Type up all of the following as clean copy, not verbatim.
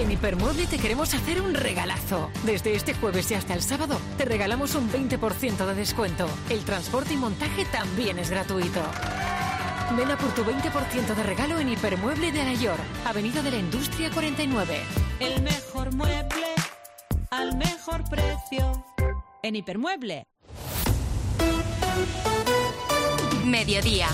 En Hipermueble te queremos hacer un regalazo. Desde este jueves y hasta el sábado te regalamos un 20% de descuento. El transporte y montaje también es gratuito. Ven a por tu 20% de regalo en Hipermueble de Alayor, Avenida de la Industria 49. El mejor mueble al mejor precio. En Hipermueble. Mediodía.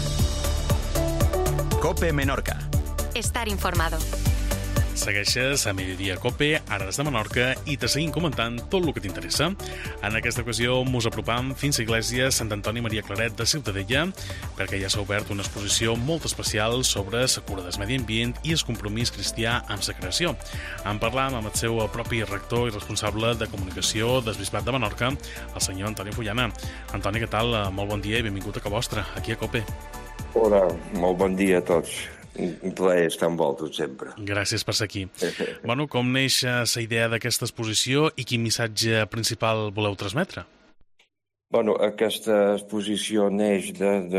COPE Menorca. Estar informado. Segueixes a Mediodía COPE, ara des de Menorca, i te seguim comentant tot el que t'interessa. En aquesta ocasió mos apropam fins a Església Sant Antoni Maria Claret de Ciutadella, perquè ja s'ha obert una exposició molt especial sobre la cura del medi ambient i el compromís cristià amb la creació. En parlam amb el seu propi rector i responsable de comunicació del Bisbat de Menorca, el senyor Antoni Fullana. Antoni, què tal? Molt bon dia i benvingut a Ca Vostra, aquí a COPE. Hola, molt bon dia a tots. Un plaer estar amb vosaltres sempre. Gràcies per ser aquí. Bueno, com neix la idea d'aquesta exposició i quin missatge principal voleu transmetre? Bueno, aquesta exposició neix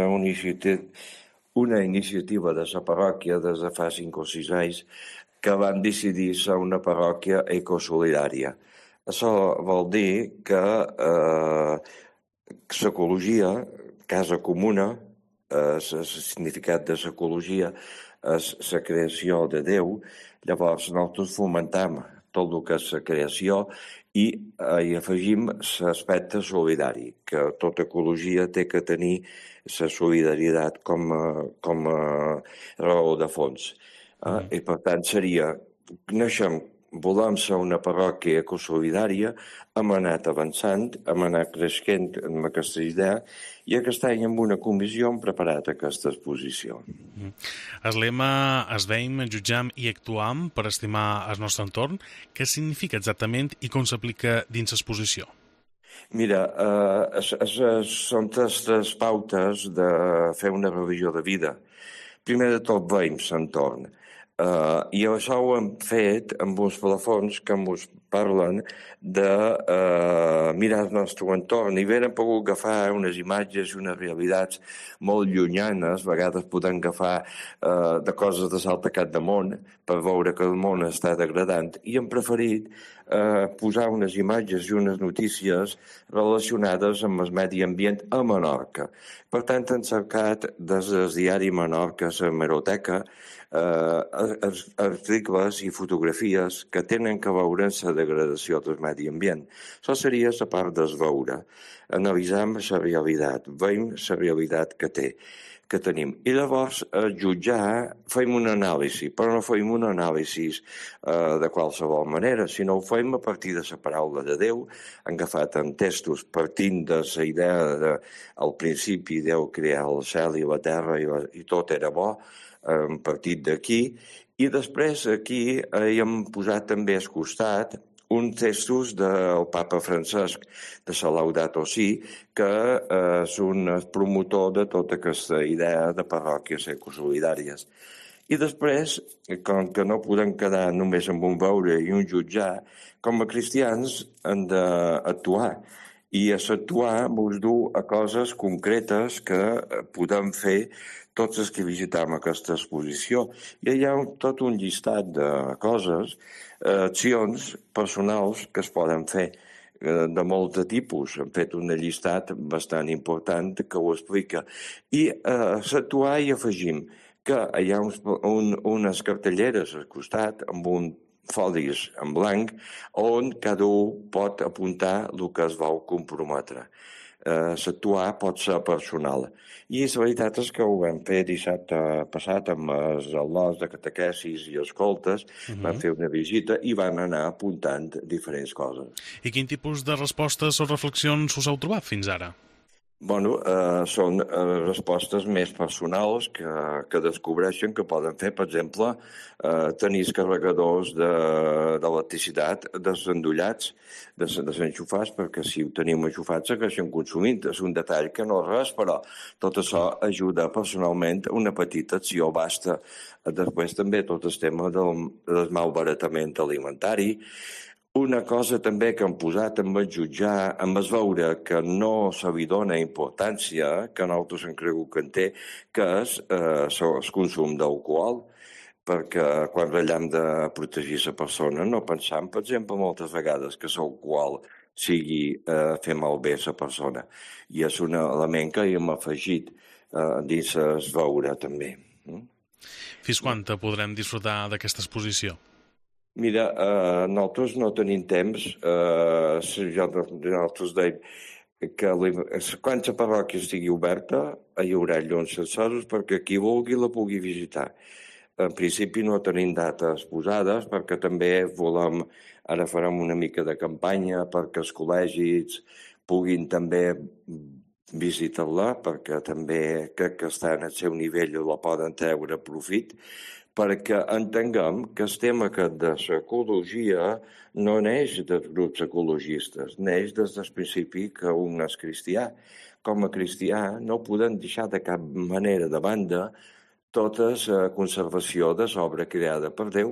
d'una iniciativa de la parròquia des de fa 5 o 6 anys que van decidir ser una parròquia ecosolidària. Això vol dir que l'ecologia, casa comuna, el significat de l'ecologia és la creació de Déu. Llavors nosaltres fomentam tot el que és la creació i hi afegim l'aspecte solidari, que tota ecologia té que tenir la solidaritat com a raó de fons. I per tant volem ser una parròquia ecosolidària, hem anat avançant, hem anat creixent amb aquesta idea i aquest any amb una comissió hem preparat aquesta exposició. El lema "Es veiem, jutjam i actuam per estimar el nostre entorn", què significa exactament i com s'aplica dins l'exposició? Mira, són tres pautes de fer una revisió de vida. Primer de tot veiem l'entorn. I això ho hem fet amb uns plafons que ens parlen de mirar el nostre entorn i bé hem pogut agafar unes imatges i unes realitats molt llunyanes, a vegades podem agafar de coses de l'altre cap de món per veure que el món està degradant i hem preferit posar unes imatges i unes notícies relacionades amb el medi ambient a Menorca. Per tant, hem cercat des del diari Menorca, la Hemeroteca, articles i fotografies que tenen que veure amb la degradació del medi ambient. Això seria la part del veure. Analitzem la realitat, veiem la realitat que tenim. I llavors, jutjar, fem una anàlisi, però no fem una anàlisi de qualsevol manera, sinó ho fem a partir de la paraula de Déu, agafat en textos partint de la idea de, al principi Déu crear el cel i la terra i tot era bo, hem partit d'aquí, i després aquí hem posat també al costat uns textos del papa Francesc, de la Laudato Si, que és un promotor de tota aquesta idea de parròquies ecosolidàries. I després, com que no podem quedar només amb un veure i un jutjar, com a cristians hem d'actuar. I actuar ens du a coses concretes que podem fer tots els que visitem aquesta exposició. I hi ha tot un llistat de coses, accions personals que es poden fer de molt de tipus. Hem fet un llistat bastant important que ho explica. I a actuar hi afegim que hi ha unes cartelleres al costat amb un folis en blanc on cada un pot apuntar el que es vol comprometre. L'actuar pot ser personal. I la veritat és que ho vam fer dissabte passat amb els al·lots de catequesis i escoltes, van fer una visita i van anar apuntant diferents coses. I quin tipus de respostes o reflexions us heu trobat fins ara? Bueno, són respostes més personals que descobreixen que poden fer, per exemple, tenir els carregadors d'electricitat desendollats, desenxufats, perquè si ho tenim enxufats segueixen consumint. És un detall que no és res, però tot això ajuda personalment a una petita acció basta. Després també tot el tema del malbaratament alimentari. Una cosa també que hem posat en el jutjar, en el veure que no se li dona importància, que nosaltres hem cregut que en té, que és el consum d'alcohol. perquè quan ratllem de protegir la persona no pensam, per exemple, moltes vegades que qual sigui fer malbé la persona. I és un element que hem afegit dins es veure també. Fins quan podrem disfrutar d'aquesta exposició? Mira, nosaltres no tenim temps. Nosaltres dèiem que quan la parròquia estigui oberta hi haurà llums encesos perquè qui vulgui la pugui visitar. En principi no tenim dates posades perquè també volem, ara farem una mica de campanya perquè els col·legis puguin també visitar-la, perquè també crec que està en el seu nivell i la poden treure profit, perquè entenguem que el tema de l'ecologia no neix dels grups ecologistes, neix des del principi que un és cristià. Com a cristià no podem deixar de cap manera de banda tota la conservació de l'obra creada per Déu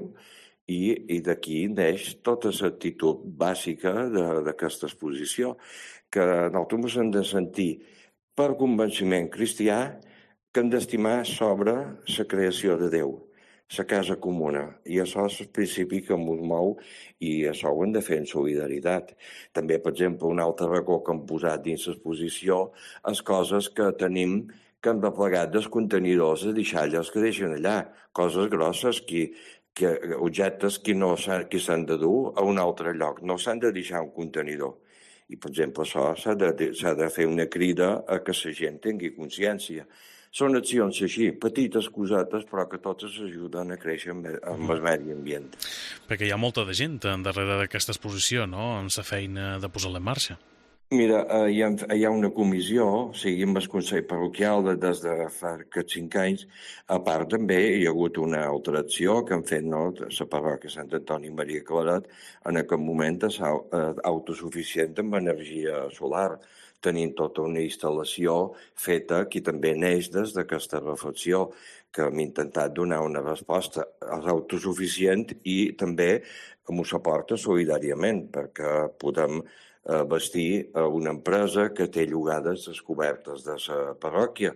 i d'aquí neix tota l'actitud bàsica d'aquesta exposició, que nosaltres hem de sentir per convenciment cristià que hem d'estimar sobre la creació de Déu, la casa comuna, i això és el principi que ens mou i això ho hem de fer en solidaritat. També, per exemple, un altre racó que hem posat dins l'exposició és coses que tenim que hem replegat dels contenidors de deixalles que deixen allà, coses grosses, objectes que s'han de dur a un altre lloc, no s'han de deixar un contenidor. I, per exemple, això s'ha de fer una crida a que la gent tingui consciència. Són accions així, petites cosetes, però que totes ajuden a créixer amb el medi ambient. Perquè hi ha molta de gent darrere d'aquesta exposició, no?, en la feina de posar-la en marxa. Mira, hi ha una comissió, o sigui, amb el Consell Parroquial des de fa aquests 5 anys. A part, també hi ha hagut una altra acció que han fet la parròquia Sant Antoni Maria Claret en aquest moment és autosuficient amb energia solar. Tenim tota una instal·lació feta que també neix des d'aquesta reflexió, que hem intentat donar una resposta autosuficient i també amb un suport solidàriament, perquè podem vestir una empresa que té llogades les cobertes de la parròquia.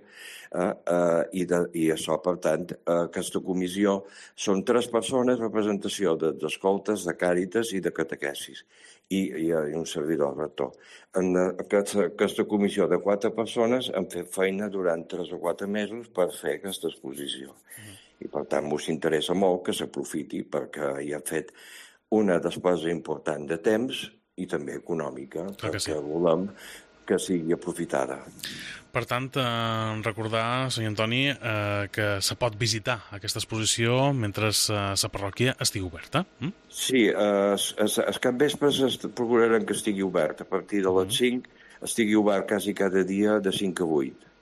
I això, per tant, aquesta comissió són 3 persones, representació d'escoltes, de càritas i de catequesis, i un servidor rector. En aquesta comissió de 4 persones hem fet feina durant 3 o 4 mesos per fer aquesta exposició. I, per tant, ens interessa molt que s'aprofiti perquè hi ha fet una despesa important de temps i també econòmica, perquè volem que sigui aprofitada. Per tant, recordar, senyor Antoni, que se pot visitar aquesta exposició mentre la parròquia estigui oberta. Sí, els capvespres procurarem que estigui obert. A partir de les 5 estigui obert quasi cada dia de 5 a 8.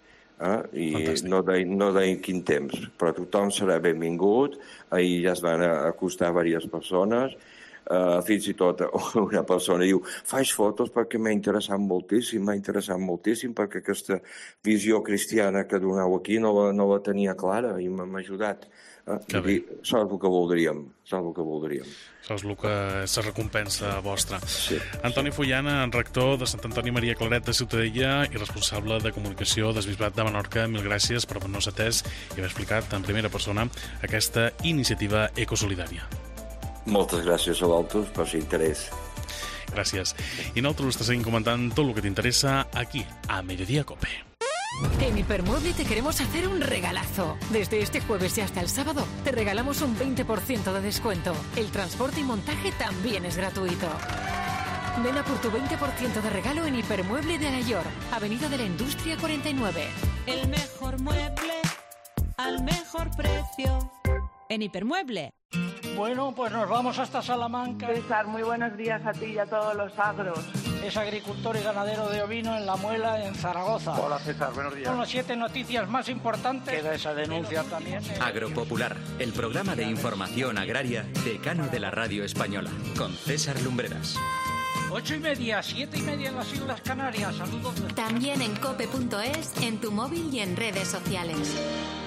I no deien quin temps, però tothom serà benvingut. Ahir ja es van acostar diverses persones. Fins i tot una persona diu faig fotos perquè m'ha interessat moltíssim perquè aquesta visió cristiana que doneu aquí no la tenia clara i m'ha ajudat. Això és el que voldríem. Això és el que és la recompensa vostra. Sí. Antoni Fullana, rector de Sant Antoni Maria Claret de Ciutadella i responsable de comunicació del Bisbat de Menorca, mil gràcies per haver-nos atès i haver explicat en primera persona aquesta iniciativa ecosolidària. Moltes gràcies a vosaltres per l'interès. Gràcies. I nosaltres seguim comentant tot el que t'interessa aquí, a Mediodía Cope. En Hipermueble te queremos hacer un regalazo. Desde este jueves y hasta el sábado te regalamos un 20% de descuento. El transporte y montaje también es gratuito. Ven a por tu 20% de regalo en Hipermueble de Alayor, Avenida de la Industria 49. El mejor mueble al mejor precio en Hipermueble. Bueno, pues nos vamos hasta Salamanca. César, muy buenos días a ti y a todos los agros. Es agricultor y ganadero de ovino en La Muela, en Zaragoza. Hola César, buenos días. Son las 7 noticias más importantes. Queda esa denuncia también. Agropopular, el programa de información agraria decano de la radio española, con César Lumbreras. 8:30, 7:30 en las Islas Canarias. Saludos. También en cope.es, en tu móvil y en redes sociales.